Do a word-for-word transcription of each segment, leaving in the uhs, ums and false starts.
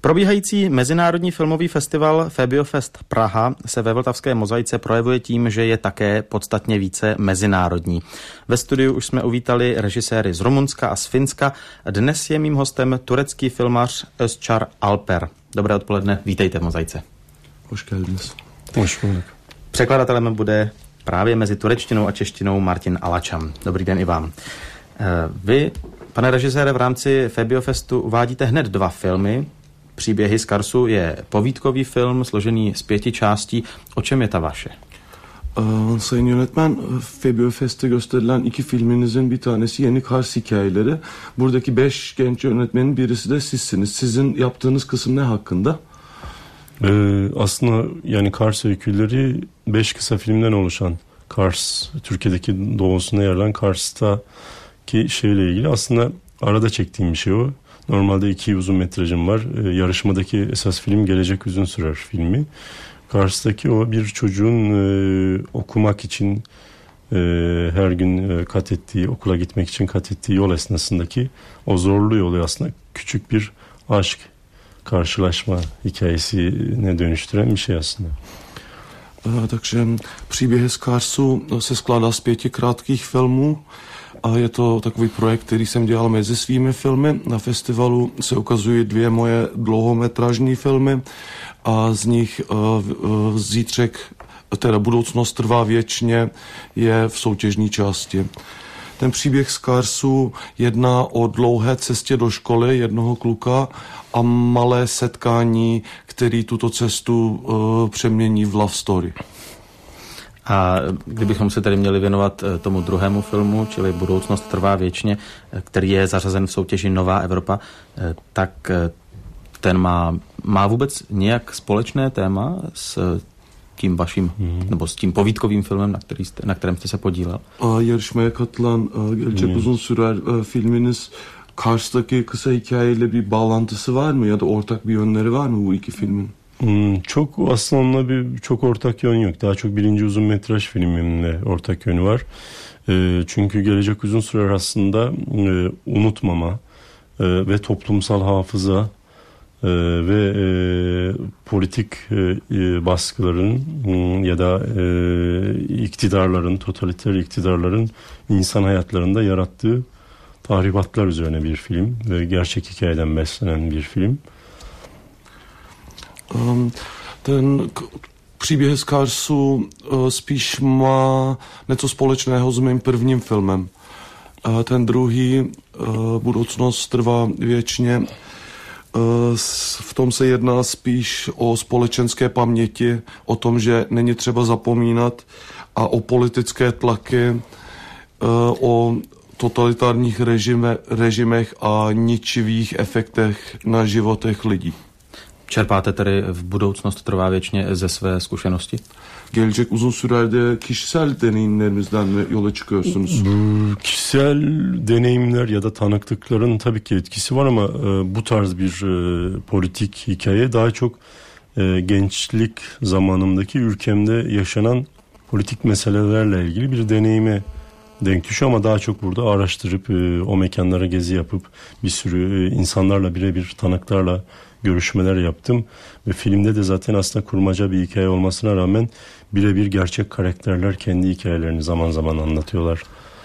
Probíhající mezinárodní filmový festival Febiofest Praha se ve vltavské mozaice projevuje tím, že je také podstatně více mezinárodní. Ve studiu už jsme uvítali režiséry z Rumunska a z Finska. Dnes je mým hostem turecký filmař Özçar Alper. Dobré odpoledne, vítejte v mozaice. Překladatelem bude právě mezi turečtinou a češtinou Martin Alačam. Dobrý den i vám. Vy, pane režisére, v rámci Febiofestu uvádíte hned dva filmy. Příběhy z Karsu je povídkový film složený z pěti částí. O čem je ta vaše? Uh, Sayın yönetmen, Febiofest'te gösterilen iki filminizin bir tanesi Yeni Kars Hikayeleri. Buradaki beş genç yönetmenin birisi de sizsiniz. Sizin yaptığınız kısım ne hakkında? Ee, aslında yani Kars öyküleri beş kısa filmden oluşan, Kars, Türkiye'deki doğusunda yer alan Kars'taki şeyle ilgili aslında arada çektiğim bir şey o. Normalde iki uzun metrajım var. Ee, yarışmadaki esas film Gelecek Uzun Sürer filmi. Kars'taki o bir çocuğun e, okumak için e, her gün e, kat ettiği, okula gitmek için kat ettiği yol esnasındaki o zorlu yolu aslında küçük bir aşk, karşılaşma hikayesine dönüştüren bir şey aslında. Takže příběhy z Karsu se skládá z pěti krátkých filmů a je to takový projekt, který jsem dělal mezi svými filmy. Na festivalu se ukazují dvě moje dlouhometrážní filmy a z nich uh, Zítřek, teda Budoucnost trvá věčně, je v soutěžní části. Ten příběh z Karsu jedná o dlouhé cestě do školy jednoho kluka a malé setkání, který tuto cestu uh, přemění v love story. A kdybychom se tady měli věnovat tomu druhému filmu, čili Budoucnost trvá věčně, který je zařazen v soutěži Nová Evropa, tak ten má, má vůbec nějak společné téma s tím vaším, hmm. nebo s tím povídkovým filmem, na, který jste, na kterém jste se podílel? Yarışmaya katılan Gelecek hmm. Uzun Sürer filminiz Kars'taki kısa hikayeyle bir bağlantısı var mı ya da ortak bir yönleri var mı bu iki filmin? Hmm, çok aslında onunla bir çok ortak yön yok. Daha çok birinci uzun metraj filmimle ortak yönü var. E, çünkü Gelecek Uzun Sürer aslında e, unutmama e, ve toplumsal hafıza e, ve e, politik e, baskıların e, ya da e, iktidarların, totaliter iktidarların insan hayatlarında yarattığı tahribatlar üzerine bir film ve gerçek hikayeden beslenen bir film. Um, ten k- příběh z Karsu uh, spíš má něco společného s mým prvním filmem. Uh, ten druhý, uh, Budoucnost trvá věčně, uh, s, v tom se jedná spíš o společenské paměti, o tom, že není třeba zapomínat a o politické tlaky, uh, o totalitárních režime, režimech a ničivých efektech na životech lidí. Čerpáte tedy v Budoucnost trvá věčně ze své zkušenosti? Gelecek Uzun Sürer'de kişisel deneyimlerinizden mi yola çıkıyorsunuz? Kişisel deneyimler ya da tanıklıkların tabii ki etkisi var ama e, bu tarz bir e, politik hikaye daha çok e, gençlik zamanımdaki ülkemde yaşanan politik meselelerle ilgili bir deneyime denk düşüyor ama daha çok burada araştırıp e, o mekanlara gezi yapıp bir sürü e, insanlarla birebir tanıklarla görüşmeler yaptım ve filmde de zaten aslında kurmaca bir hikaye olmasına rağmen birebir gerçek karakterler kendi hikayelerini zaman zaman anlatıyorlar.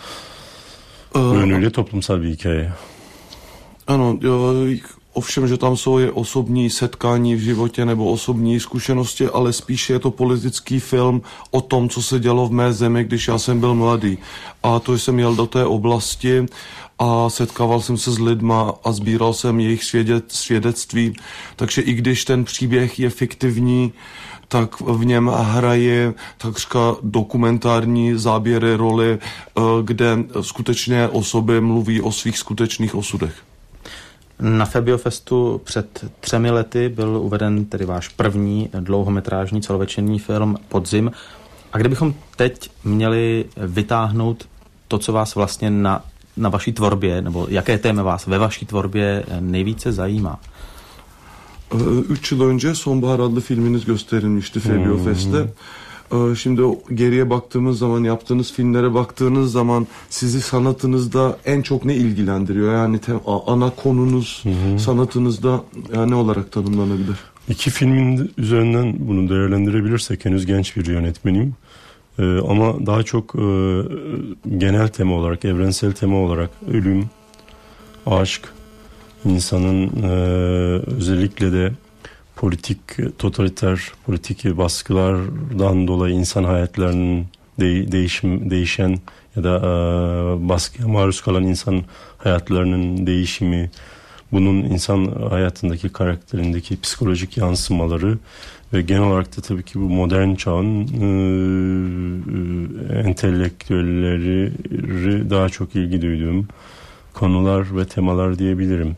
Yönüyle toplumsal bir hikaye. Ano, ovšem, že tam jsou je osobní setkání v životě nebo osobní zkušenosti, ale spíše je to politický film o tom, co se dělo v mé zemi, když já jsem byl mladý. A to jsem jel do té oblasti a setkával jsem se s lidma a sbíral jsem jejich svědec, svědectví. Takže i když ten příběh je fiktivní, tak v něm hraje takřka dokumentární záběry roli, kde skutečně osoby mluví o svých skutečných osudech. Na Febiofestu před třemi lety byl uveden tedy váš první dlouhometrážní celovečerní film Podzim. A kdybychom teď měli vytáhnout to, co vás vlastně na, na vaší tvorbě, nebo jaké téma vás ve vaší tvorbě nejvíce zajímá? Üç yıl önce Sonbahar adlı filminiz gösterilmişti Febiofest'te. Şimdi geriye baktığımız zaman, yaptığınız filmlere baktığınız zaman sizi sanatınızda en çok ne ilgilendiriyor? Yani te, ana konunuz, hı hı. sanatınızda yani ne olarak tanımlanabilir? İki filmin üzerinden bunu değerlendirebilirsek, henüz genç bir yönetmenim. Ee, ama daha çok e, genel tema olarak, evrensel tema olarak ölüm, aşk, insanın e, özellikle de politik, totaliter politik baskılardan dolayı insan hayatlarının de, değişim, değişen ya da e, baskıya maruz kalan insan hayatlarının değişimi, bunun insan hayatındaki karakterindeki psikolojik yansımaları ve genel olarak da tabii ki bu modern çağın e, e, entelektüelleri daha çok ilgi duyduğum konular ve temalar diyebilirim.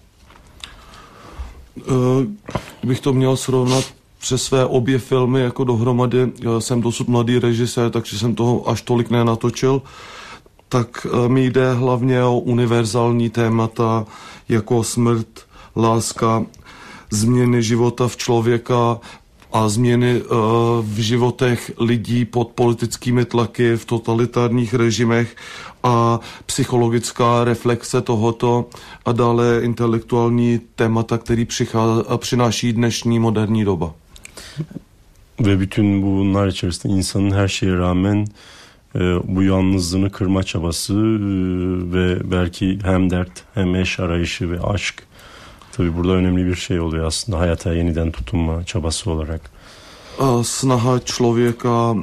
Bych to měl srovnat přes své obě filmy jako dohromady. Já jsem dosud mladý režisér, takže jsem toho až tolik nenatočil. Tak mi jde hlavně o univerzální témata jako smrt, láska, změny života v člověka a změny uh, v životech lidí pod politickými tlaky v totalitárních režimech a psychologická reflexe tohoto a dále intelektuální témata, který přichází, přináší dnešní moderní doba. Ve bütün bunlar içerisinde insanın her şeye rağmen e, bu yalnızlığını kırma çabası e, ve belki hem dert hem eş arayışı ve aşk. Tabii burada önemli bir şey oluyor aslında hayata yeniden tutunma çabası olarak. Snaha člověka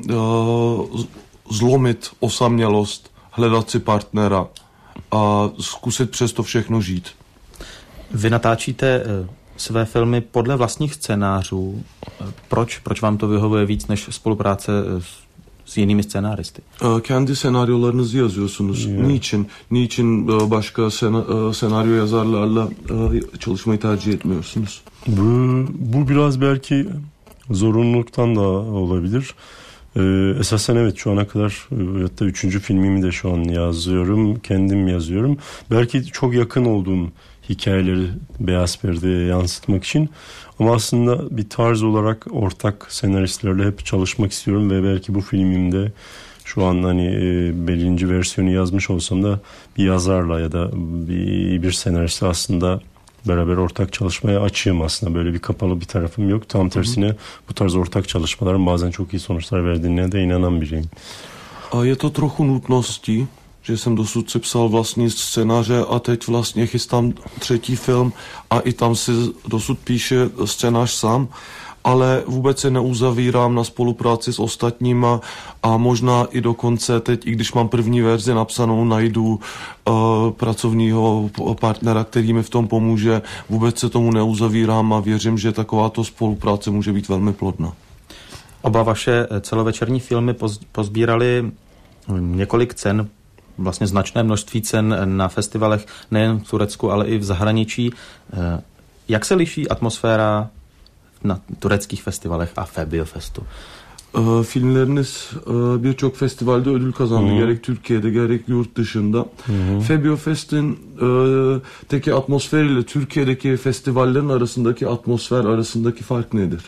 zlomit osamělost, hledat si partnera a zkusit přes to všechno žít. Vy natáčíte své filmy podle vlastních scénářů. Proč? Proč vám to vyhovuje víc než spolupráce s, s jinými scénáristy? Kendi senaryolarınızı yazıyorsunuz. Yeah. Niçin? Niçin başka sena, senaryo yazarlarla çalışmayı tercih etmiyorsunuz? Bu, bu biraz belki zorunluluktan da olabilir. Ee, esasen evet, şu ana kadar hatta üçüncü filmimi de şu an yazıyorum. Kendim yazıyorum. Belki çok yakın olduğum hikayeleri beyaz perdeye yansıtmak için. Ama aslında bir tarz olarak ortak senaristlerle hep çalışmak istiyorum ve belki bu filmimde şu an hani e, birinci versiyonu yazmış olsam da bir yazarla ya da bir, bir senaristle aslında beraber ortak çalışmaya açığım aslında. Böyle bir kapalı bir tarafım yok. Tam tersine hı hı. bu tarz ortak çalışmaların bazen çok iyi sonuçlar verdiğine de inanan biriyim. A je to trochu nutností, že jsem dosud si psal vlastní scénáře a teď vlastně chystám třetí film a i tam si dosud píše scénář sám, ale vůbec se neuzavírám na spolupráci s ostatníma a možná i dokonce teď, i když mám první verzi napsanou, najdu uh, pracovního partnera, který mi v tom pomůže. Vůbec se tomu neuzavírám a věřím, že takováto spolupráce může být velmi plodná. Oba vaše celovečerní filmy pozbíraly několik cen, vlastně značné množství cen na festivalech nejen v Turecku, ale i v zahraničí. Jak se liší atmosféra na tureckých festivalech a Febiofestu? Uh, filmleriniz uh, birçok festivalde ödül kazandı. Hı. Gerek Türkiye'de gerek yurt dışında. Febiofest'in uh, teki atmosferiyle Türkiye'deki festivallerin arasındaki atmosfer arasındaki fark nedir?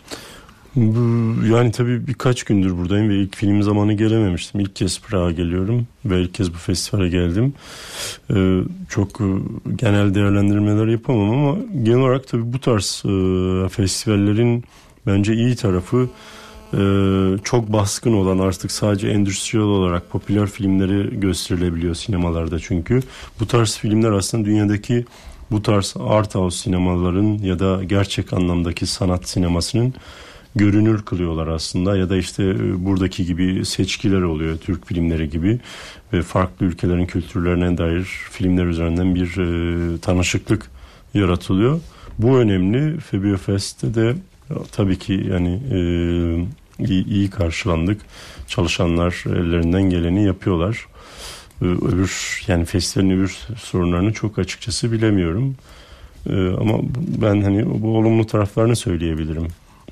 Yani tabii birkaç gündür buradayım ve ilk film zamanı gelememiştim. İlk kez Prag'a geliyorum ve ilk kez bu festivale geldim. Ee, çok genel değerlendirmeler yapamam ama genel olarak tabii bu tarz e, festivallerin bence iyi tarafı e, çok baskın olan, artık sadece endüstriyel olarak popüler filmleri gösterilebiliyor sinemalarda çünkü. Bu tarz filmler aslında dünyadaki bu tarz art house sinemaların ya da gerçek anlamdaki sanat sinemasının görünür kılıyorlar aslında ya da işte buradaki gibi seçkiler oluyor, Türk filmleri gibi ve farklı ülkelerin kültürlerine dair filmler üzerinden bir e, tanışıklık yaratılıyor. Bu önemli. Febiofest'te de tabii ki yani e, iyi, iyi karşılandık. Çalışanlar ellerinden geleni yapıyorlar. E, öbür yani festivalin öbür sorunlarını çok açıkçası bilemiyorum. E, ama ben hani bu olumlu taraflarını söyleyebilirim.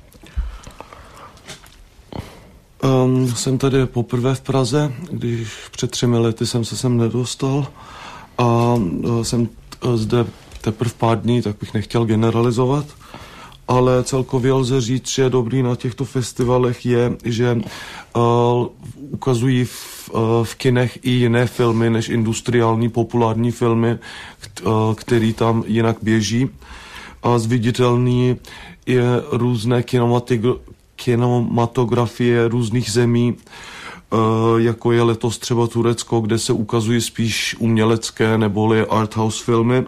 Um, jsem tady poprvé v Praze, když před třemi lety jsem se sem nedostal a uh, jsem uh, zde teprve pár dní, tak bych nechtěl generalizovat. ale celkově lze říct, že dobrý na těchto festivalech je, že uh, ukazují v, uh, v kinech i jiné filmy než industriální populární filmy, uh, který tam jinak běží. A zviditelný je různé kinematografie různých zemí, jako je letos třeba Turecko, kde se ukazují spíš umělecké neboli arthouse filmy.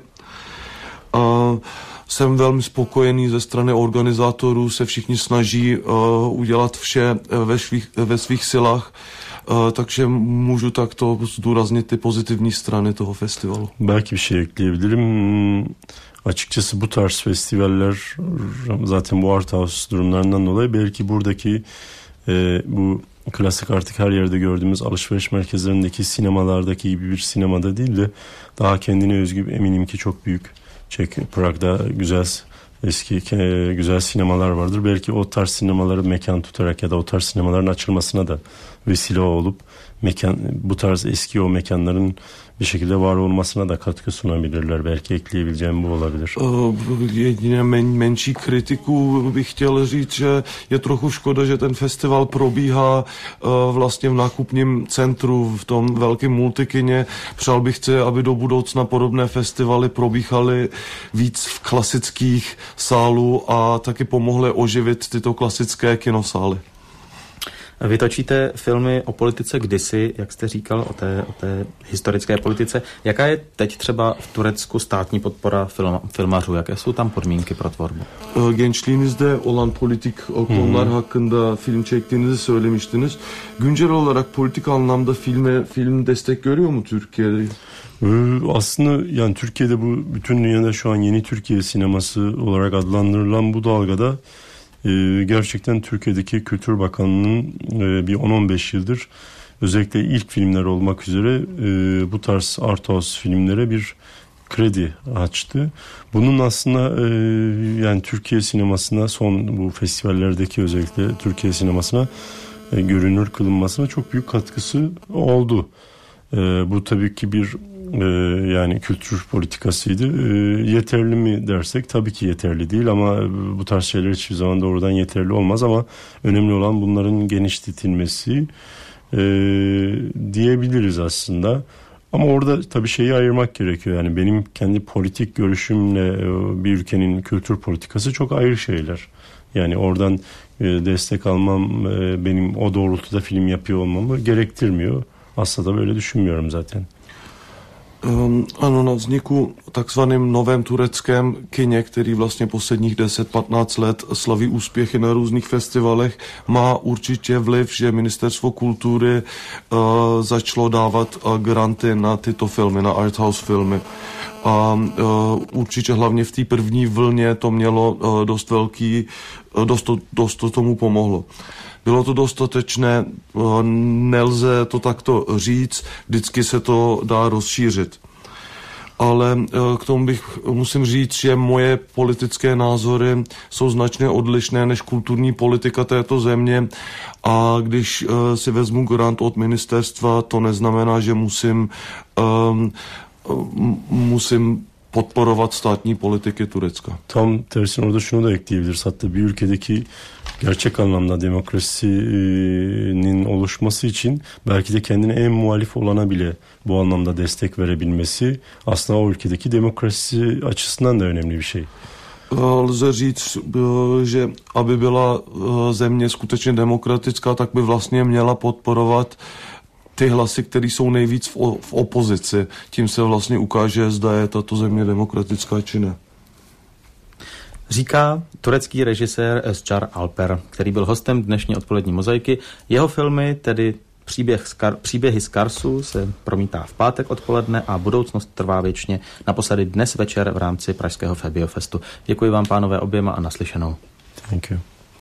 A jsem velmi spokojený ze strany organizátorů, se všichni snaží udělat vše ve svých, ve svých silách, takže můžu takto zdůraznit ty pozitivní strany toho festivalu. Belki bir şey ekleyebilirim. Açıkçası bu tarz festivaller zaten bu art house durumlarından dolayı belki buradaki e, bu klasik artık her yerde gördüğümüz alışveriş merkezlerindeki sinemalardaki gibi bir sinemada değil de daha kendine özgü, eminim ki çok büyük Çek, Prag'da güzel eski e, güzel sinemalar vardır. Belki o tarz sinemaları mekan tutarak ya da o tarz sinemaların açılmasına da vesile olup mekan, bu tarz eski o mekanların bir şekilde var olmasına da katkı sunabilirler. Belki ekleyebileceğim bu olabilir. Jedině men, menší kritiku bych chtěl říct, že je trochu škoda, že ten festival probíhá vlastně v nákupním centru, v tom velkém multikině. Přál bych si, aby do budoucna podobné festivaly probíhaly víc v klasických sálů a taky pomohly oživit tyto klasické kinosály. Vy točíte filmy o politice kdysi, jak jste říkal, o té, o té historické politice. Jaká je teď třeba v Turecku státní podpora film, filmařů? Jaké jsou tam podmínky pro tvorbu? Gençliğinizde olan politik konular hmm. hakkında film çektiğinizi söylemiştiniz. Güncel olarak politik anlamda filme film destek görüyor mu Türkiye'de? Aslında yani Türkiye'de bu bütün dünyada şu an yeni Türkiye sineması olarak adlandırılan bu dalgada Ee, gerçekten Türkiye'deki Kültür Bakanlığı'nın e, bir on on beş yıldır özellikle ilk filmler olmak üzere e, bu tarz art house filmlere bir kredi açtı. Bunun aslında e, yani Türkiye sinemasına son bu festivallerdeki özellikle Türkiye sinemasına e, görünür kılınmasına çok büyük katkısı oldu. E, bu tabii ki bir Ee, yani kültür politikasıydı. Ee, yeterli mi dersek tabii ki yeterli değil ama bu tarz şeyler hiçbir zaman doğrudan yeterli olmaz ama önemli olan bunların genişletilmesi ee, diyebiliriz aslında. Ama orada tabii şeyi ayırmak gerekiyor. Yani benim kendi politik görüşümle bir ülkenin kültür politikası çok ayrı şeyler. Yani oradan e, destek almam e, benim o doğrultuda film yapıyor olmamı gerektirmiyor. Aslında böyle düşünmüyorum zaten. Um, ano, na vzniku takzvaným novém tureckém kině, který vlastně posledních deset patnáct let slaví úspěchy na různých festivalech, má určitě vliv, že Ministerstvo kultury uh, začalo dávat uh, granty na tyto filmy, na arthouse filmy. A uh, určitě hlavně v té první vlně to mělo uh, dost velký, uh, dost, dost to tomu pomohlo. Bylo to dostatečné, nelze to takto říct, vždycky se to dá rozšířit. Ale k tomu bych musím říct, že moje politické názory jsou značně odlišné než kulturní politika této země a když si vezmu grant od ministerstva, to neznamená, že musím, um, musím podporovat státní politiky Turecka. Tam tersine orada şunu da ekleyebiliriz. Hatta bir ülkedeki gerçek anlamda demokrasinin oluşması için belki de kendine en muhalif olana bile bu anlamda destek verebilmesi aslında o ülkedeki demokrasi açısından da önemli bir şey. Lze říct, že aby byla země skutečně demokratická, tak by vlastně měla podporovat ty hlasy, které jsou nejvíc v, o, v opozici. Tím se vlastně ukáže, zda je tato země demokratická či ne. Říká turecký režisér Escar Alper, který byl hostem dnešní odpolední mozaiky. Jeho filmy, tedy příběh z Kar- příběhy z Karsu, se promítá v pátek odpoledne a Budoucnost trvá věčně naposledy dnes večer v rámci pražského Febiofestu. Děkuji vám, pánové, oběma a naslyšenou. Thank you.